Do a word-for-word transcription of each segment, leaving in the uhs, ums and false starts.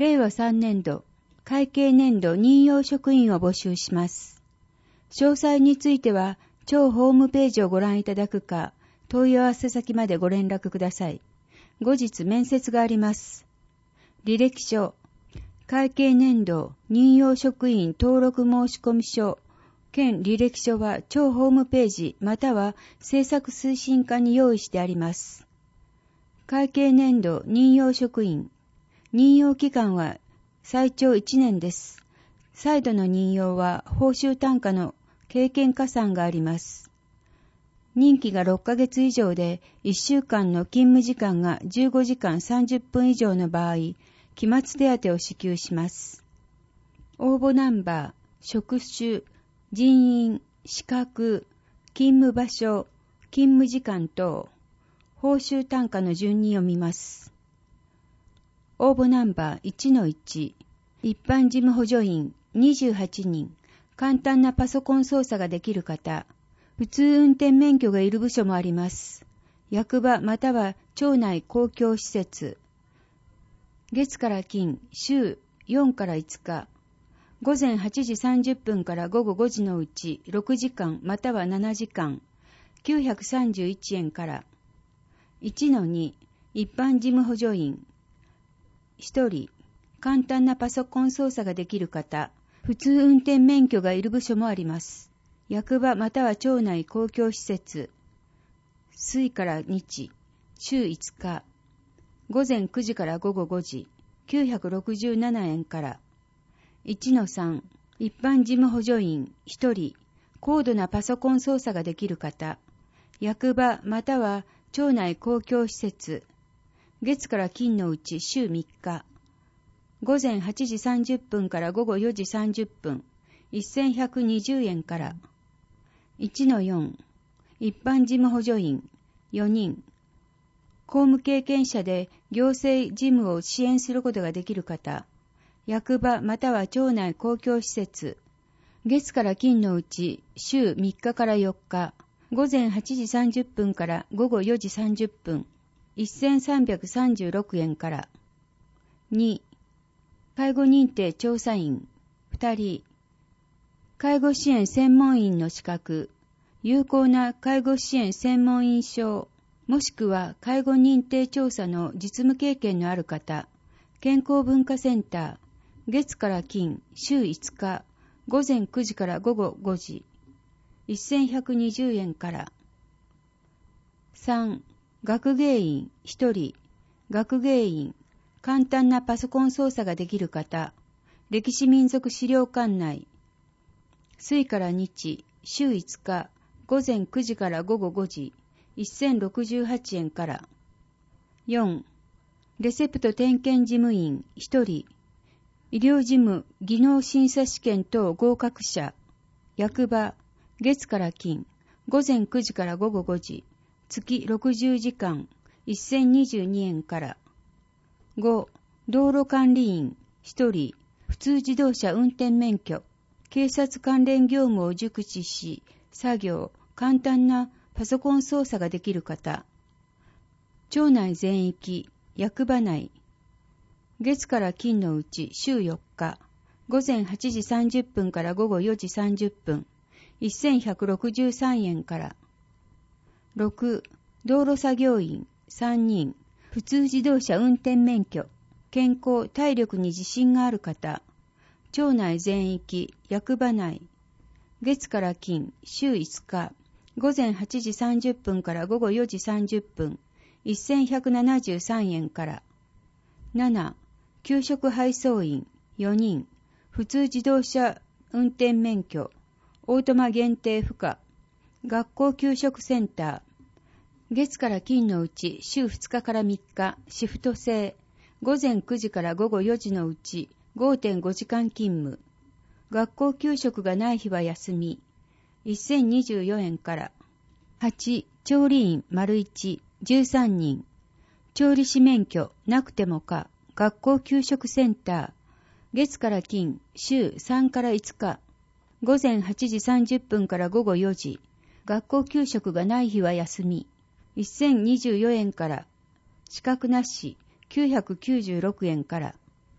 れいわさんねんど、会計年度任用職員を募集します。詳細については、庁ホームページをご覧いただくか、問い合わせ先までご連絡ください。後日面接があります。履歴書、会計年度任用職員登録申込書、兼履歴書は庁ホームページまたは政策推進課に用意してあります。会計年度任用職員、任用期間は最長いちねんです。再度の任用は報酬単価の経験加算があります。任期がろっかげつ以上でいっしゅうかんの勤務時間がじゅうごじかんさんじゅっぷん以上の場合、期末手当を支給します。応募ナンバー、職種、人員、資格、勤務場所、勤務時間等、報酬単価の順に読みます。応募ナンバー いちのいち、一般事務補助員にじゅうはちにん、簡単なパソコン操作ができる方、普通運転免許がいる部署もあります。役場または町内公共施設。月から金、週よんからいつか。午前はちじさんじゅっぷんから午後ごじのうちろくじかんまたはななじかん、きゅうひゃくさんじゅういちえんから。いちのに、一般事務補助員。ひとり、簡単なパソコン操作ができる方、普通運転免許がいる部署もあります。役場または町内公共施設。水から日、週いつか。午前くじから午後ごじ、きゅうひゃくろくじゅうななえんから。いちのさん、一般事務補助員ひとり、高度なパソコン操作ができる方、役場または町内公共施設、月から金のうち週みっか、午前はちじさんじゅっぷんから午後よじさんじゅっぷん、せんひゃくにじゅうえんから。いちのよん、一般事務補助員よにん、公務経験者で行政事務を支援することができる方、役場または町内公共施設、月から金のうち週みっかからよっか、午前はちじさんじゅっぷんから午後よじさんじゅっぷん、せんさんびゃくさんじゅうろくえんから。に、介護認定調査員ふたり、介護支援専門員の資格、有効な介護支援専門員証、もしくは介護認定調査の実務経験のある方、健康文化センター、月から金、週いつか、午前くじから午後ごじ、せんひゃくにじゅうえんから。さん、学芸員ひとり、学芸員、簡単なパソコン操作ができる方、歴史民俗資料館内、水から日、週いつか、午前くじから午後ごじ、せんろくじゅうはちえんから。よん、レセプト点検事務員ひとり、医療事務技能審査試験等合格者、役場、月から金、午前くじから午後ごじ、月ろくじゅうじかん、せんにじゅうにえんから。ご、道路管理員ひとり、普通自動車運転免許、警察関連業務を熟知し、作業、簡単なパソコン操作ができる方、町内全域、役場内、月から金のうち週よっか、午前はちじさんじゅっぷんから午後よじさんじゅっぷん、せんひゃくろくじゅうさんえんから。ろく、道路作業員さんにん、普通自動車運転免許、健康・体力に自信がある方、町内全域、役場内、月から金、週いつか、午前はちじさんじゅっぷんから午後よじさんじゅっぷん、せんひゃくななじゅうさんえんから。なな、給食配送員よにん、普通自動車運転免許、オートマ限定不可、学校給食センター、月から金のうち週ふつかからみっか、シフト制、午前くじから午後よじのうち ごてんごじかん勤務、学校給食がない日は休み、せんにじゅうよえんから。はち、調理員丸いち、じゅうさんにん、調理師免許なくてもか、学校給食センター、月から金、週さんからいつか、午前はちじさんじゅっぷんから午後よじ、学校給食がない日は休み、せんにじゅうよえんから。資格なしきゅうひゃくきゅうじゅうろくえんから。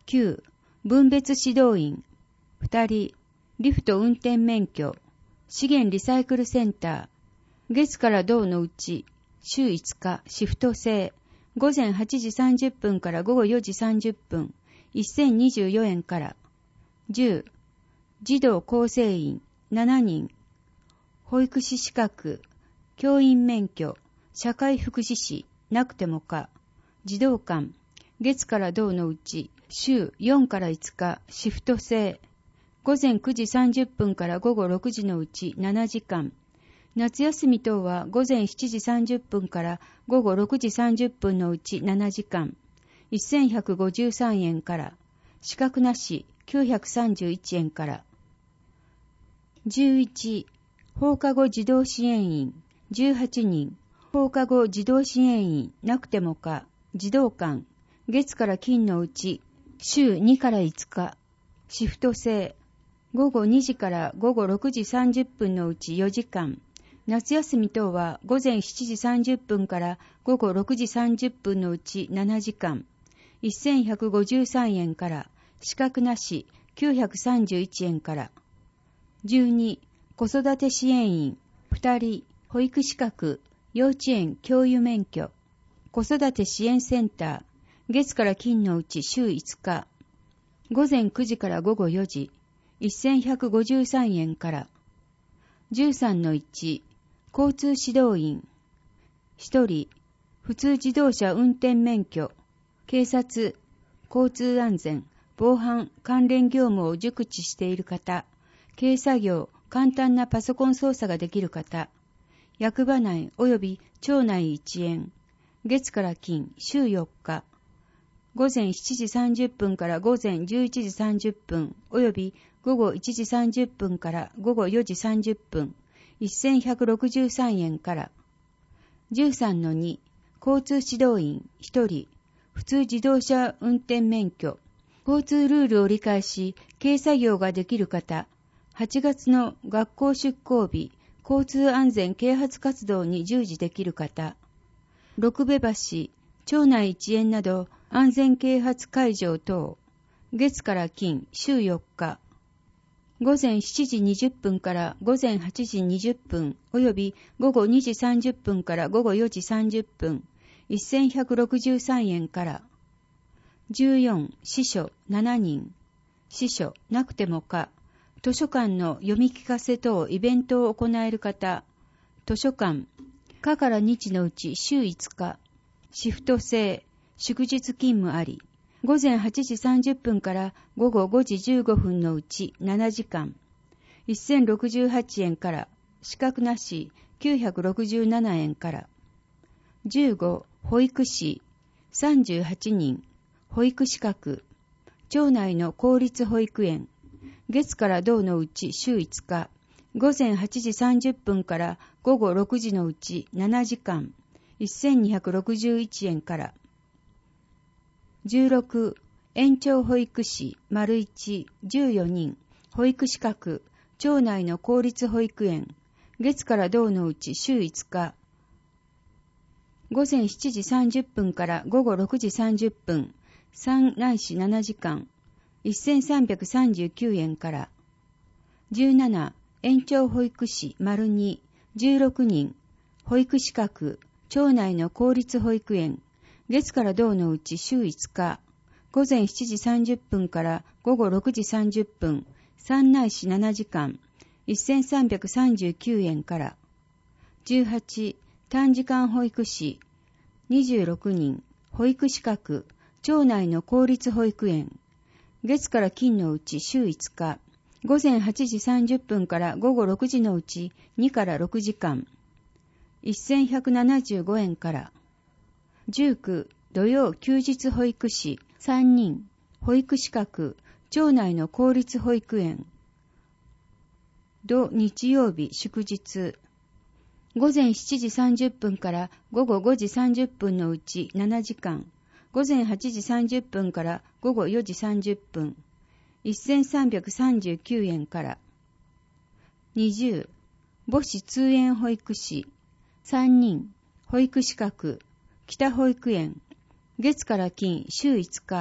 きゅう、分別指導員ふたり、リフト運転免許、資源リサイクルセンター、月から土のうち、週いつかシフト制、午前はちじさんじゅっぷんから午後よじさんじゅっぷん、せんにじゅうよえんから。じゅう、児童構成員しちにん、保育士資格、教員免許、社会福祉士、なくてもか、児童館、月から土のうち、週よんからいつかシフト制、午前くじさんじゅっぷんから午後ろくじのうちななじかん、夏休み等は午前しちじさんじゅっぷんから午後ろくじさんじゅっぷんのうちななじかん、せんひゃくごじゅうさんえんから、資格なしきゅうひゃくさんじゅういちえんから。じゅういち、放課後児童支援員じゅうはちにん、放課後児童支援員なくてもか、児童館、月から金のうち、週にからいつか、シフト制、午後にじから午後ろくじさんじゅっぷんのうちよじかん、夏休み等は午前しちじさんじゅっぷんから午後ろくじさんじゅっぷんのうちななじかん、せんひゃくごじゅうさんえんから、資格なしきゅうひゃくさんじゅういちえんから。じゅうに、子育て支援員ふたり、保育資格、幼稚園教諭免許、子育て支援センター、月から金のうち週いつか、午前くじから午後よじ、せんひゃくごじゅうさんえんから。じゅうさんのいち、交通指導員ひとり、普通自動車運転免許、警察、交通安全、防犯関連業務を熟知している方、軽作業、簡単なパソコン操作ができる方、役場内及び町内一円、月から金、週よっか、午前しちじさんじゅっぷんから午前じゅういちじさんじゅっぷん、及び午後いちじさんじゅっぷんから午後よじさんじゅっぷん、せんひゃくろくじゅうさんえんから。じゅうさんのに、交通指導員ひとり、普通自動車運転免許、交通ルールを理解し、軽作業ができる方、はちがつの学校出校日、交通安全啓発活動に従事できる方、六部橋、町内一円など安全啓発会場等、月から金、週よっか、午前しちじにじゅっぷんから午前はちじにじゅっぷん、及び午後にじさんじゅっぷんから午後よじさんじゅっぷん、せんひゃくろくじゅうさんえんから。じゅうよん、司書しちにん、司書なくてもか、図書館の読み聞かせ等イベントを行える方、図書館、かから日のうち週いつか、シフト制、祝日勤務あり、午前はちじさんじゅっぷんから午後ごじじゅうごふんのうちななじかん、せんろくじゅうはちえんから、資格なしきゅうひゃくろくじゅうななえんから。じゅうご、保育士さんじゅうはちにん、保育資格、町内の公立保育園、月から土のうち週いつか、午前はちじさんじゅっぷんから午後ろくじのうちななじかん、せんにひゃくろくじゅういちえんから。じゅうろく、延長保育士丸いち、じゅうよにん、保育資格、町内の公立保育園、月から土のうち週いつか、午前しちじさんじゅっぷんから午後ろくじさんじゅっぷん、さんないしななじかん、せんさんびゃくさんじゅうきゅうえんから。じゅうなな、延長保育士丸に、じゅうろくにん、保育資格、町内の公立保育園、月から土のうち週いつか、午前しちじさんじゅっぷんから午後ろくじさんじゅっぷん、さんないしななじかん、せんさんびゃくさんじゅうきゅうえんから。じゅうはち、短時間保育士にじゅうろくにん、保育資格、町内の公立保育園、月から金のうち週いつか、午前はちじさんじゅっぷんから午後ろくじのうちにからろくじかん、せんひゃくななじゅうごえんから。じゅうきゅう、土曜休日保育士さんにん、保育資格、町内の公立保育園、土日曜日祝日、午前しちじさんじゅっぷんから午後ごじさんじゅっぷんのうちななじかん、午前はちじさんじゅっぷんから午後よじさんじゅっぷん、せんさんびゃくさんじゅうきゅうえんから。にじゅう、母子通園保育士さんにん、保育資格、北保育園、月から金週いつか、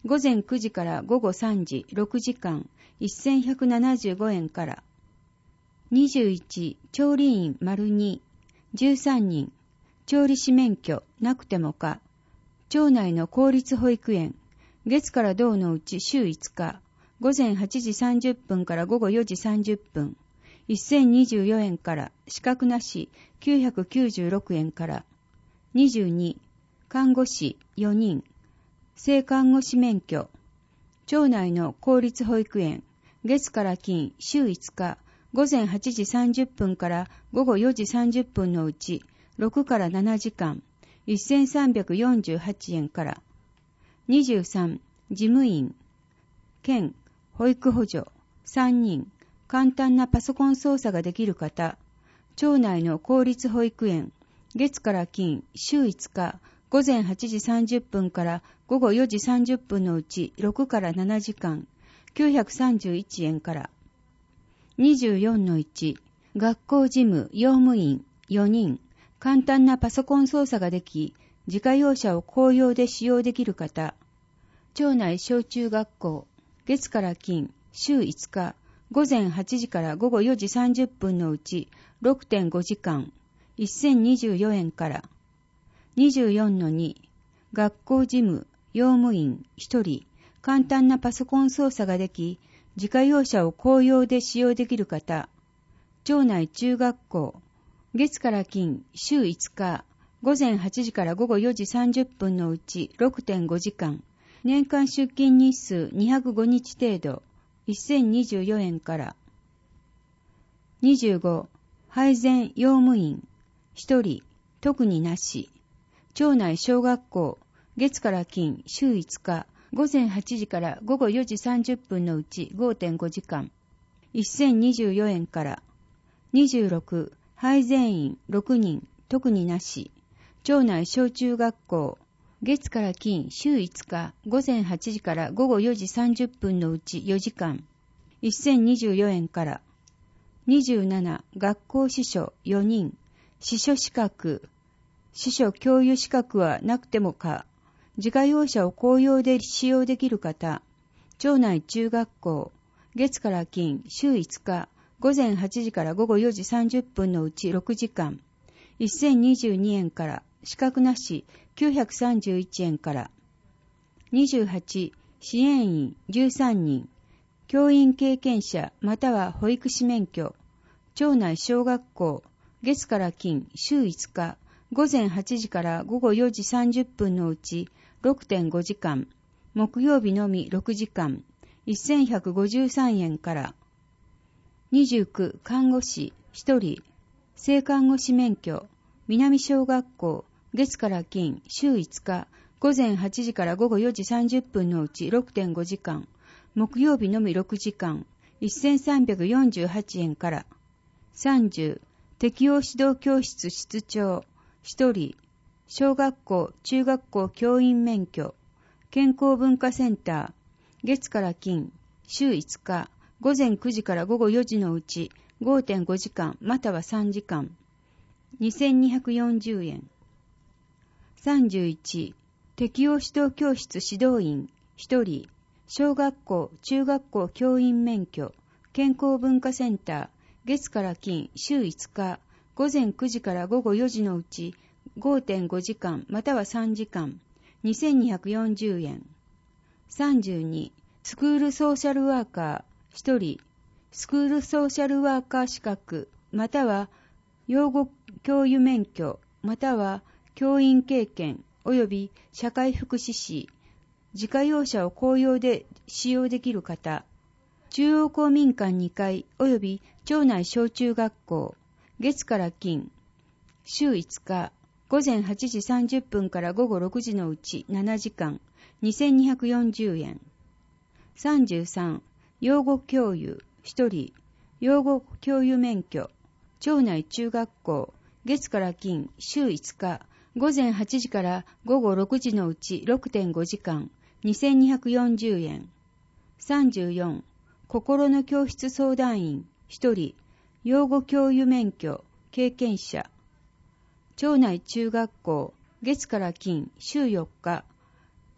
午前くじから午後さんじろくじかんせんひゃくななじゅうごえんから。にじゅういち調理員 ②じゅうさんにん調理師免許なくてもか。町内の公立保育園月から土のうち週いつか午前はちじさんじゅっぷんから午後よじさんじゅっぷんせんにじゅうよえんから。資格なしきゅうひゃくきゅうじゅうろくえんから。にじゅうに看護師よにん正看護師免許町内の公立保育園月から金週いつか午前はちじさんじゅっぷんから午後よじさんじゅっぷんのうちろくからななじかんせんさんびゃくよんじゅうはちえんから。にじゅうさん事務員兼保育補助さんにん簡単なパソコン操作ができる方町内の公立保育園月から金週いつか午前はちじさんじゅっぷんから午後よじさんじゅっぷんのうちろくからななじかんきゅうひゃくさんじゅういちえんから。にじゅうよんのいち学校事務用務員よにん簡単なパソコン操作ができ自家用車を公用で使用できる方町内小中学校月から金週いつか午前はちじから午後よじさんじゅっぷんのうち ろくてんごじかんせんにじゅうよえんから。にじゅうよんのに学校事務用務員ひとり簡単なパソコン操作ができ自家用車を公用で使用できる方町内中学校月から金週いつか午前はちじから午後よじさんじゅっぷんのうち ろくてんごじかん年間出勤日数にひゃくごにち程度せんにじゅうよえんから。にじゅうご配膳用務員ひとり特になし町内小学校月から金週いつか午前はちじから午後よじさんじゅっぷんのうち ごてんごじかんせんにじゅうよえんから。にじゅうろく配膳員ろくにん特になし町内小中学校月から金週いつか午前はちじから午後よじさんじゅっぷんのうちよじかんせんにじゅうよえんから。にじゅうなな学校司書よにん司書資格司書教諭資格はなくてもか自家用車を公用で使用できる方町内中学校月から金週いつか午前はちじから午後よじさんじゅっぷんのうちろくじかんせんにじゅうにえんから。資格なしきゅうひゃくさんじゅういちえんから。にじゅうはち支援員じゅうさんにん教員経験者または保育士免許町内小学校月から金週いつか午前はちじから午後よじさんじゅっぷんのうち ろくてんごじかん木曜日のみろくじかんせんひゃくごじゅうさんえんから。にじゅうきゅう看護師ひとり正看護師免許南小学校月から金週いつか午前はちじから午後よじさんじゅっぷんのうち ろくてんごじかん木曜日のみろくじかんせんさんびゃくよんじゅうはちえんから。さんじゅう適応指導教室室長ひとり小学校中学校教員免許健康文化センター月から金週いつか午前くじから午後よじのうち ごてんごじかんまたはさんじかんにせんにひゃくよんじゅうえん。さんじゅういち適応指導教室指導員ひとり小学校中学校教員免許健康文化センター月から金週いつか午前くじから午後よじのうち ごてんごじかんまたはさんじかんにせんにひゃくよんじゅうえん。さんじゅうにスクールソーシャルワーカーひとりスクールソーシャルワーカー資格または養護教諭免許または教員経験及び社会福祉士自家用車を公用で使用できる方中央公民館にかい及び町内小中学校月から金週いつか午前はちじさんじゅっぷんから午後ろくじのうちななじかんにせんにひゃくよんじゅうえん。さんじゅうさん養護教諭ひとり養護教諭免許町内中学校月から金週いつか午前はちじから午後ろくじのうち ろくてんごじかんにせんにひゃくよんじゅうえん。さんじゅうよん心の教室相談員ひとり養護教諭免許経験者町内中学校月から金週よっか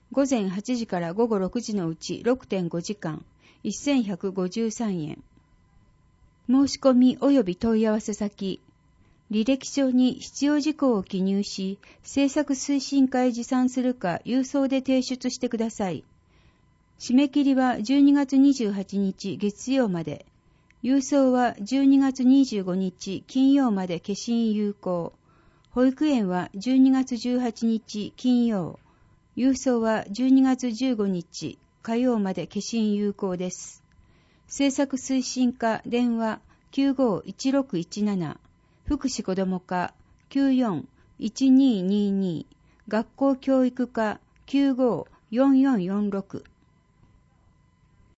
午前はちじから午後ろくじのうち ろくてんご 時間、せんひゃくごじゅうさんえん。申し込み及び問い合わせ先、履歴書に必要事項を記入し、政策推進課へ持参するか郵送で提出してください。締め切りはじゅうにがつにじゅうはちにち月曜まで。郵送はじゅうにがつにじゅうごにち金曜まで消印有効。保育園はじゅうにがつじゅうはちにち金曜。郵送はじゅうにがつじゅうごにち火曜まで消印有効です。政策推進課電話 きゅうごいちろくいちなな、福祉子ども課 きゅうよんいちにーにーにー、学校教育課 きゅうごよんよんよんろく。